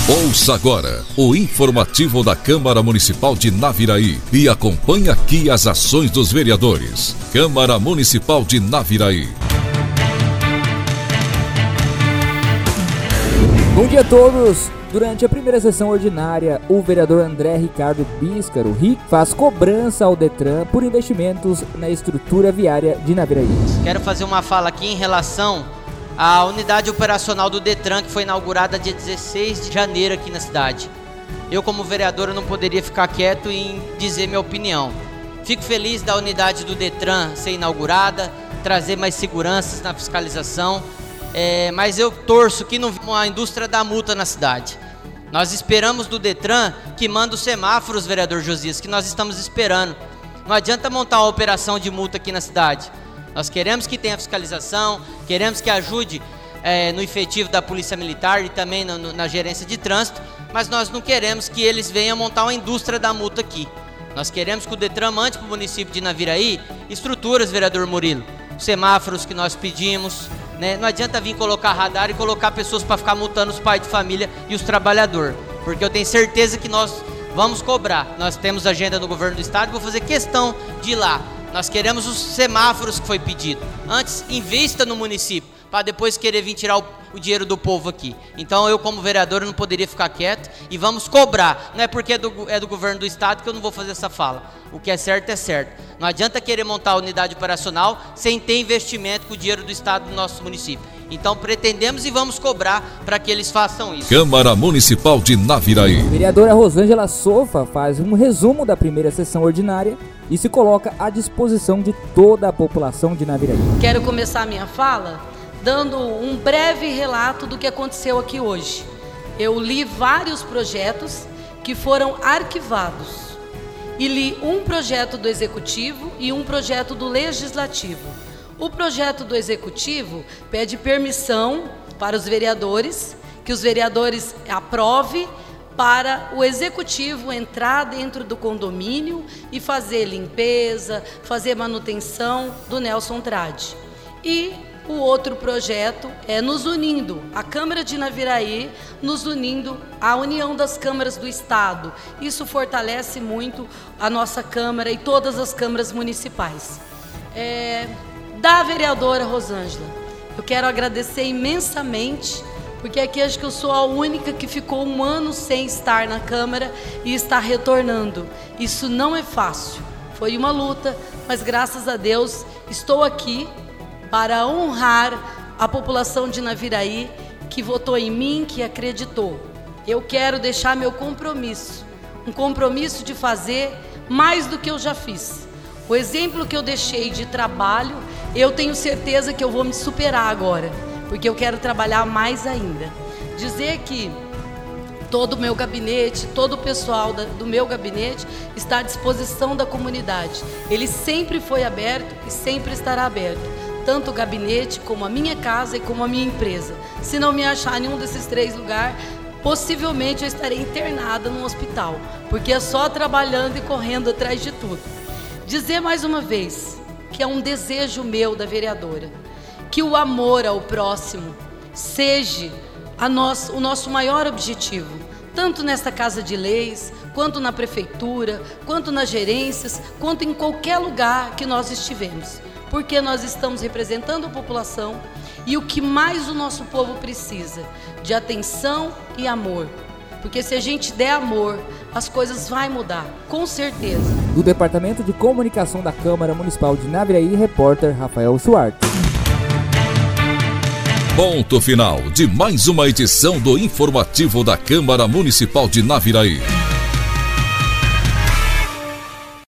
Ouça agora o informativo da Câmara Municipal de Naviraí e acompanhe aqui as ações dos vereadores. Câmara Municipal de Naviraí. Bom dia a todos! Durante a primeira sessão ordinária, o vereador André Ricardo Bíscaro faz cobrança ao Detran por investimentos na estrutura viária de Naviraí. Quero fazer uma fala aqui em relação à unidade operacional do Detran, que foi inaugurada dia 16 de janeiro aqui na cidade. Eu, como vereador, não poderia ficar quieto em dizer minha opinião. Fico feliz da unidade do Detran ser inaugurada, trazer mais seguranças na fiscalização. Mas eu torço que não venha a indústria da multa na cidade. Nós esperamos do Detran que manda os semáforos, vereador Josias, que nós estamos esperando. Não adianta montar uma operação de multa aqui na cidade. Nós queremos que tenha fiscalização, queremos que ajude no efetivo da Polícia Militar e também na gerência de trânsito, mas nós não queremos que eles venham montar uma indústria da multa aqui. Nós queremos que o Detran mande para o município de Naviraí estruturas, vereador Murilo, semáforos que nós pedimos. Não adianta vir colocar radar e colocar pessoas para ficar multando os pais de família e os trabalhadores, porque eu tenho certeza que nós vamos cobrar. Nós temos agenda no governo do estado, vou fazer questão de ir lá. Nós queremos os semáforos que foi pedido. Antes, invista no município, para depois querer vir tirar o dinheiro do povo aqui. Então eu, como vereador, não poderia ficar quieto e vamos cobrar. Não é porque é do governo do estado que eu não vou fazer essa fala. O que é certo é certo. Não adianta querer montar a unidade operacional sem ter investimento com o dinheiro do estado do nosso município. Então pretendemos e vamos cobrar para que eles façam isso. Câmara Municipal de Naviraí. A vereadora Rosângela Sofa faz um resumo da primeira sessão ordinária e se coloca à disposição de toda a população de Naviraí. Quero começar a minha fala dando um breve relato do que aconteceu aqui hoje. Eu li vários projetos que foram arquivados e li um projeto do Executivo e um projeto do Legislativo. O projeto do Executivo pede permissão para os vereadores, que os vereadores aprovem para o Executivo entrar dentro do condomínio e fazer limpeza, fazer manutenção do Nelson Trade. E o outro projeto é nos unindo, a Câmara de Naviraí, nos unindo à União das Câmaras do Estado. Isso fortalece muito a nossa Câmara e todas as câmaras municipais. Da vereadora Rosângela, eu quero agradecer imensamente, porque aqui acho que eu sou a única que ficou 1 ano sem estar na Câmara e está retornando. Isso não é fácil, foi uma luta, mas graças a Deus estou aqui para honrar a população de Naviraí que votou em mim, que acreditou. Eu quero deixar meu compromisso, um compromisso de fazer mais do que eu já fiz. O exemplo que eu deixei de trabalho, eu tenho certeza que eu vou me superar agora, porque eu quero trabalhar mais ainda. Dizer que todo o meu gabinete, todo o pessoal do meu gabinete está à disposição da comunidade. Ele sempre foi aberto e sempre estará aberto. Tanto o gabinete, como a minha casa e como a minha empresa. Se não me achar em nenhum desses 3 lugares, possivelmente eu estarei internada num hospital, porque é só trabalhando e correndo atrás de tudo. Dizer mais uma vez que é um desejo meu da vereadora, que o amor ao próximo seja o nosso maior objetivo, tanto nesta Casa de Leis, quanto na Prefeitura, quanto nas gerências, quanto em qualquer lugar que nós estivermos. Porque nós estamos representando a população e o que mais o nosso povo precisa, de atenção e amor. Porque se a gente der amor, as coisas vão mudar, com certeza. Do Departamento de Comunicação da Câmara Municipal de Naviraí, repórter Rafael Schwartz. Ponto final de mais uma edição do informativo da Câmara Municipal de Naviraí.